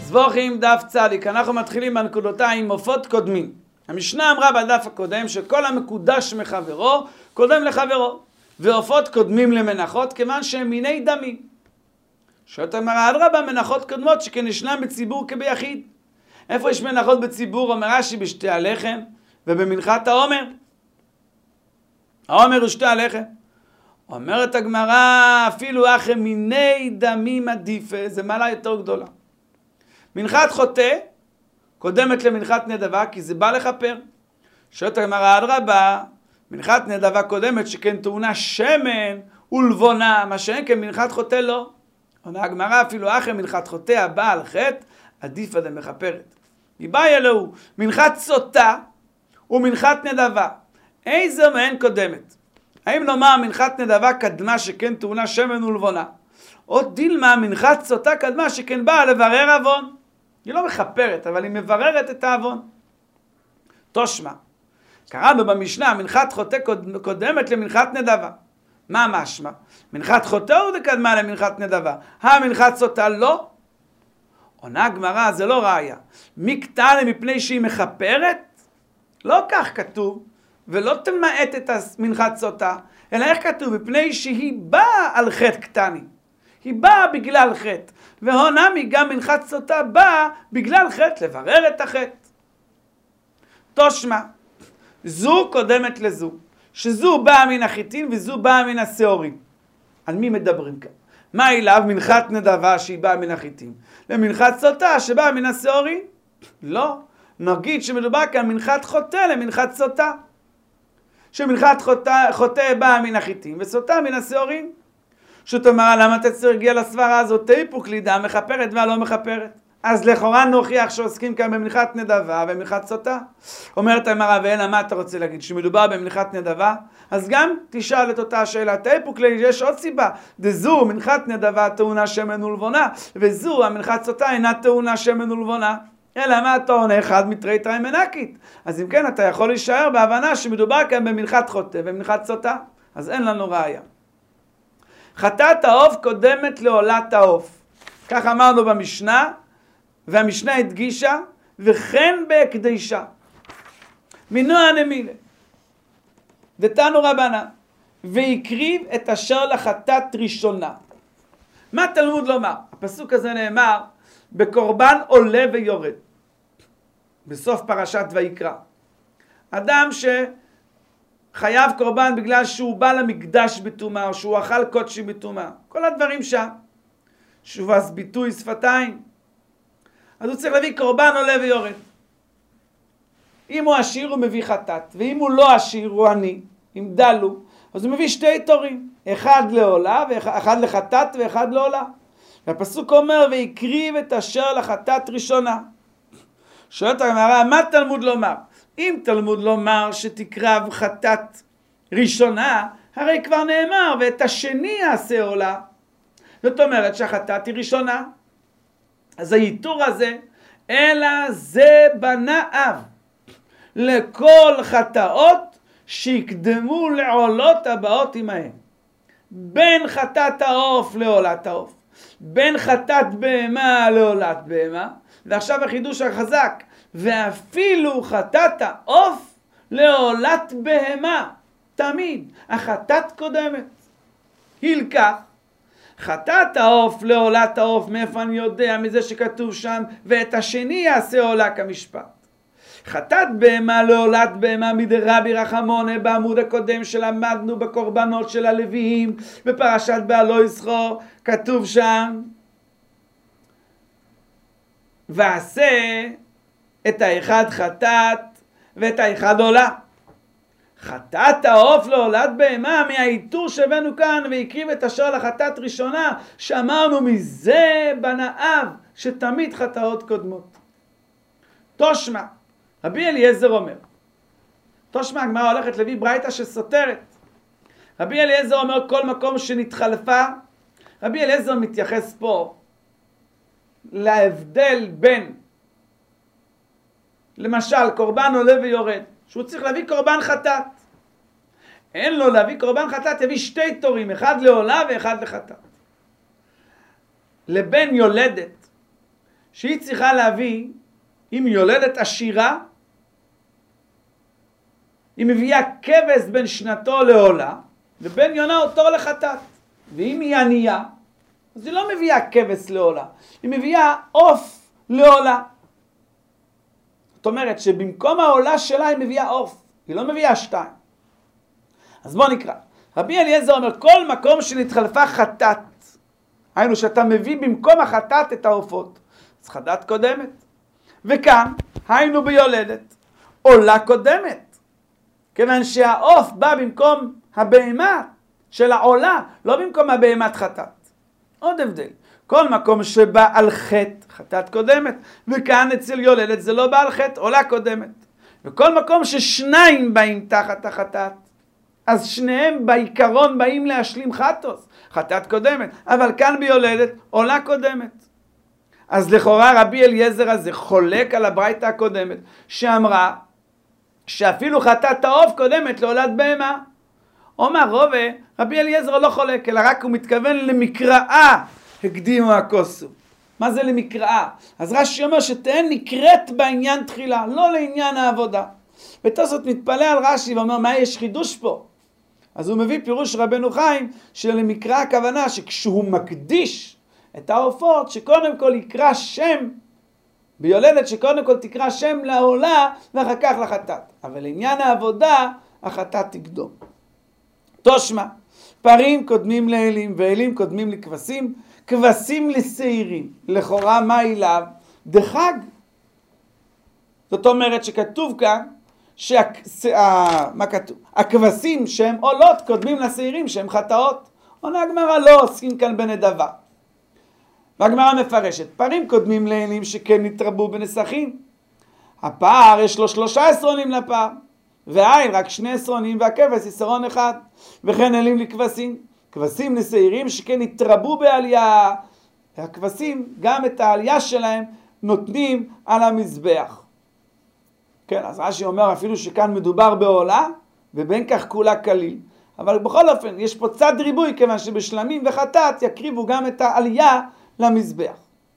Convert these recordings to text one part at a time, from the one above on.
זבוכים דף צדיק, אנחנו מתחילים בנקודותיים עם עופות קודמים. המשנה אמרה בדף הקודם שכל המקודש מחברו קודם לחברו, ועופות קודמים למנחות כיוון שהם מיני דמים. שואלת הגמרא, אדרבה, מנחות קודמות שכן ישנם בציבור כביחיד. איפה יש מנחות בציבור? אומר רש"י, בשתי הלחם ובמנחת העומר. העומר הוא שתי הלחם. אומרת הגמרא, אפילו אחרי מיני דמים עדיפה, זה מעלה יותר גדולה. מנחת חוטא קודמת למנחת נדבה, כי זה בא לכפר. שואלת הגמרא, אדרבה, מנחת נדבה קודמת שכן טעונה שמן ולבונה, מה שאין כמנחת חוטא לא. עונה הגמרא, אפילו אחרי מנחת חוטא הבא על חטא, עדיפה דמכפרת. מבאי אלוהו, מנחת סוטה ומנחת נדבה, איזו מהן קודמת? האם נאמר מנחת נדבה קדמה שכן טעונה שמן ולבונה, או דילמה מנחת סוטה קדמה שכן באה לברר עוון? היא לא מכפרת, אבל היא מבררת את העוון. תושמע, קראנו במשנה, מנחת חוטא קודמת למנחת נדבה. מה משמע? מנחת חוטא הוא קדמה למנחת נדבה, המנחת סוטה לא. עונה הגמרא, זה לא ראיה. מקטע מפני שהיא מכפרת? לא כך כתוב, ולא תמעט את המנחת סוטה, אלא איך כתוב? מפני שהיא באה על חטא קטני. היא באה בגלל חטא, והונמי גם מנחת סוטה באה בגלל חטא, לברר את החטא. תושמע, זו קודמת לזו, שזו באה מן החיטין וזו באה מן השעורים. על מי מדברים כאן? מה אליו? מנחת נדבה שהיא באה מן החיטין, למנחת סוטה שבאה מן השעורים? לא. נגיד שמדובר כאן מנחת חוטא למנחת סוטה, שמנחת חוטא באה מן החיטין וסוטה מן השעורים. שתאמר, למה אתה צריך להגיע לסברה הזאת? תיפוק לידה, מכפרת והלא מכפרת. אז לכאורה נוכיח שעוסקים כאן במנחת נדבה ומנחת סוטה. אומרת הגמרא, ואלא מה אתה רוצה להגיד? שמדובר במנחת נדבה? אז גם תשאל את אותה השאלה. תיפוק לידה, יש עוד סיבה. דזו מנחת נדבה טעונה שמן ולבונה, וזו המנחת סוטה אינה טעונה שמן ולבונה. אלא מה אתה עונה? אחד מתריתא מנקית. אז אם כן אתה יכול להישאר בהבנה שמדובר כאן במנחת חוטא ומנחת סוטה. אז אין לנו ראיה. חטאת העוף קודמת לעולת העוף. כך אמרנו במשנה, והמשנה הדגישה, וכן בהקדישה. מנוע נמילה. דתנו רבנן, והקריב את אשר לחטאת ראשונה. מה תלמוד לומר? הפסוק הזה נאמר, בקורבן עולה ויורד. בסוף פרשת ויקרא. אדם שחייב קורבן בגלל שהוא בא למקדש בטומאה, או שהוא אכל קודשי בטומאה. כל הדברים שם. שובס ביטוי שפתיים. אז הוא צריך להביא קורבן עולה ויורד. אם הוא עשיר הוא מביא חטאת, ואם הוא לא עשיר הוא עני, אם דלו, אז הוא מביא שתי תורים. אחד לעולה, אחד לחטאת ואחד לעולה. והפסוק אומר, והקריב את אשר לחטאת ראשונה. שואלת הגמרא, מה תלמוד לומר? אם תלמוד לומר שתקרב חטאת ראשונה, הרי כבר נאמר, ואת השני יעשה עולה. זאת אומרת שהחטאת היא ראשונה. אז היתור הזה, אלא זה בנה אב לכל חטאות שיקדמו לעולות הבאות עמהם. בין חטאת העוף לעולת העוף. בין חטאת בהמה לעולת בהמה. ועכשיו החידוש החזק. ואפילו חטאת העוף לעולת בהמה. תמיד. החטאת קודמת. הלקח. חטאת העוף לעולת העוף. מאיפה אני יודע? מזה שכתוב שם. ואת השני יעשה עולה כמשפט. חטאת בהמה לעולת בהמה מדרבי רחמונה בעמוד הקודם שלמדנו בקורבנות של הלוויים בפרשת בעלו יזכור. כתוב שם ועשה את האחד חטאת ואת האחד עולה. חטאת העוף לעולת בהמה מהאיתור שהבאנו כאן, והקריב את אשר לחטאת ראשונה, שאמרנו מזה בנה אב שתמיד חטאות קודמות. תושמע, רבי אליעזר אומר, תושמע, הגמרא הולכת להביא ברייתא שסותרת. רבי אליעזר אומר כל מקום שנתחלפה, רבי אליעזר מתייחס פה להבדל בין, למשל, קורבן עולה ויורד, שהוא צריך להביא קורבן חטאת. אין לו להביא קורבן חטאת, יביא שתי תורים, אחד לעולה ואחד לחטאת. לבין יולדת, שהיא צריכה להביא, אם יולדת עשירה, היא מביאה כבש בין שנתו לעולה, ובין יונה אותו לחטאת. ואם היא ענייה, אז היא לא מביאה כבש לעולה, היא מביאה עוף לעולה. זאת אומרת שבמקום העולה שלה היא מביאה עוף, היא לא מביאה 2. אז בוא נקרא. רבי אליעזר אומר, כל מקום שנתחלפה חטאת, היינו שאתה מביא במקום החטאת את העופות, אז חטאת קודמת. וכאן, היינו ביולדת, עולה קודמת. כיוון שהעוף בא במקום הבהמה של העולה, לא במקום הבהמת חטאת. עוד הבדל. כל מקום שבא על חטא, חטאת קודמת, וכאן אצל יולדת זה לא בא על חטא, עולה קודמת. וכל מקום ששניים באים תחת החטאת, אז שניהם בעיקרון באים להשלים חטאוס, חטאת קודמת, אבל כאן ביולדת עולה קודמת. אז לכאורה רבי אליעזר הזה חולק על הברייתא הקודמת, שאמרה שאפילו חטאת העוף קודמת לעולת בהמה. אומר רובה, רבי אליעזר לא חולק, אלא רק הוא מתכוון למקראה, הקדימו הכוסו. מה זה למקראה? אז רש"י אומר שתהן נקראת בעניין תחילה, לא לעניין העבודה. ותוספות מתפלא על רש"י ואומר, מה יש חידוש פה? אז הוא מביא פירוש רבנו חיים שלמקרא הכוונה שכשהוא מקדיש את העופות, שקודם כל יקרא שם, ביולדת שקודם כל תקרא שם לעולה ואחר כך לחטאת. אבל לעניין העבודה, החטאת תקדום. תושמע, פרים קודמים לאלים ואלים קודמים לכבשים, כבשים לשעירים. לכאורה מה אליו? דחג. זאת אומרת שכתוב כאן, מה כתוב? הכבשים שהם עולות קודמים לשעירים שהם חטאות. עונה הגמרא לא עוסקים כאן בנדבה. והגמרא מפרשת, פרים קודמים לאלים שכן נתרבו בנסחים. הפער יש לו 3 עשרונים לפער, והעין רק 2 עשרונים והכבש עשרון 1. וכן אלים לכבשים, כבשים לשעירים שכן נתרבו בעלייה. הכבשים גם את העלייה שלהם נותנים על המזבח. כן, אז רש"י אומר אפילו שכאן מדובר בעולה, ובין כך כולה כליל. אבל בכל אופן, יש פה צד ריבוי, כיוון שבשלמים וחטאת יקריבו גם את העלייה למזבח.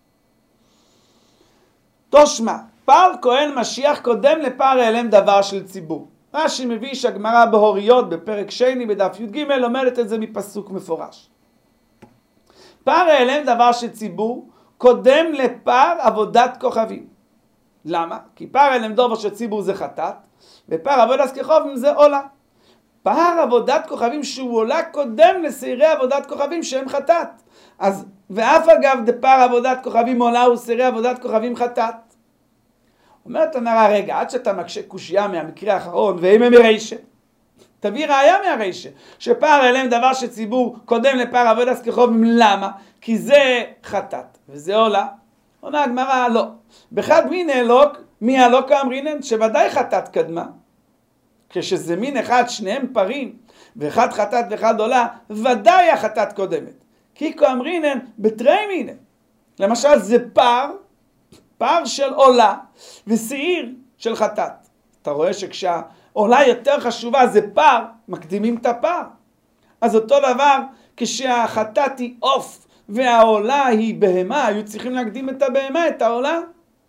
תושמע, פר כהן משיח קודם לפר העלם דבר של ציבור. רש"י מביא שהגמרא בהוריות בפרק שני בדף י"ג לומדת את זה מפסוק מפורש. פר העלם דבר של ציבור קודם לפר עבודת כוכבים. למה? כי פר העלם דבר של ציבור זה חטאת, ופר עבודת כוכבים זה עולה. פר עבודת כוכבים שהוא עולה קודם לשעירי עבודת כוכבים שהם חטאת. אז ואף אגב דפר עבודת כוכבים עולה ושעירי עבודת כוכבים חטאת. אומרת הנערה, רגע, עד שאתה מקשה קושייה מהמקרה האחרון, ואם הם מרישה, תביא ראיה מהרישה, שפר העלם דבר של ציבור קודם לפר עבודת כוכבים. למה? כי זה חטאת וזה עולה. עונה הגמרא, לא. בחד מין אלוק, מי אלוק אמרינן, שוודאי חטאת קדמה. כשזה מין אחד, שניהם פרים, ואחד חטאת ואחד עולה, ודאי החטאת קודמת. כי כאמרינן בתרי מינן. למשל זה פר של עולה, ושעיר של חטאת. אתה רואה שכשהעולה יותר חשובה זה פר, מקדימים את הפר. אז אותו דבר, כשהחטאת היא עוף, והעולה היא בהמה, היו צריכים להקדים את הבהמה, את העולה.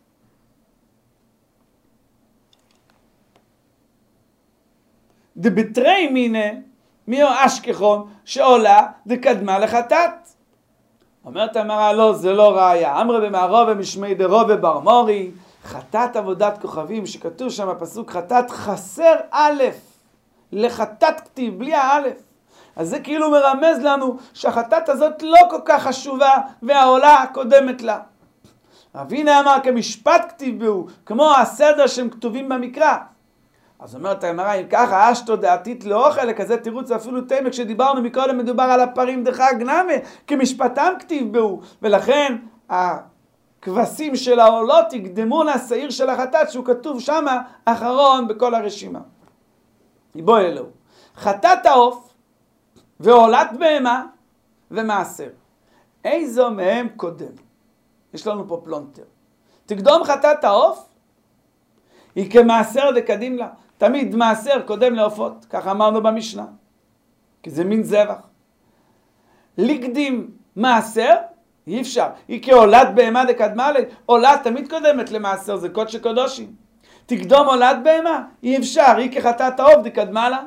דבתרי מיני, מי או אשכחון, שעולה דקדמה לחטאת. אומרת המראה, לא, זה לא ראיה. אמרה במערובה משמי דרובה בר מורי, חטאת עבודת כוכבים, שכתוב שם הפסוק חטאת חסר א', לחטאת כתיב, בלי האלף. אז זה כאילו מרמז לנו שהחטאת הזאת לא כל כך חשובה, והעולה קודמת לה. רבינה אמר כמשפט כתיב בו, כמו הסדר שהם כתובים במקרא. אז אומרת הגמרא, אם ככה אשתו דעתית לאוכל, לכזה תירוץ אפילו תמק שדיברנו מקודם, מדובר על הפרים דחג נמי, כמשפטם כתיב בו, ולכן הכבשים של העולות יקדמו לשעיר של החטאת, שהוא כתוב שם אחרון בכל הרשימה. בוא אלוהו, חטאת העוף, ועולת בהמה, ומעשר. איזו מהם קודם? יש לנו פה פלונטר. תקדום חטאת העוף, היא כמעשר דקדים לה. תמיד מעשר קודם לעופות, ככה אמרנו במשנה. כי זה מין זבח. לקדים מעשר, אי אפשר. היא כעולת בהמה דקדמה לי. עולה תמיד קודמת למעשר, זה קודש קודשים. תקדום עולת בהמה, אי אפשר. היא כחטאת העוף דקדמה לה.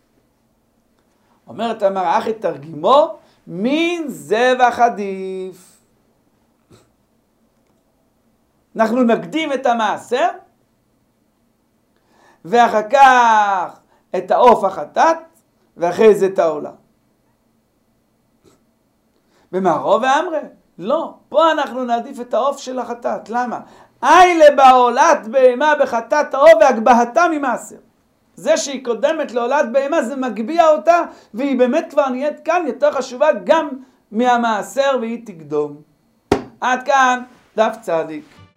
אומרת אמר אחי תרגימו, מין זבח עדיף. אנחנו נקדים את המעשר, ואחר כך את העוף החטאת, ואחרי זה את העולה. ומה רוב ואמרה? לא, פה אנחנו נעדיף את העוף של החטאת. למה? איילה בעולת בהמה בחטאת העוף והגבהתה ממעשר. זה שהיא קודמת לעולת בהמה זה מגביע אותה, והיא באמת כבר נהיית כאן יותר חשובה גם מהמעשר, והיא תקדום. עד כאן דף צדיק.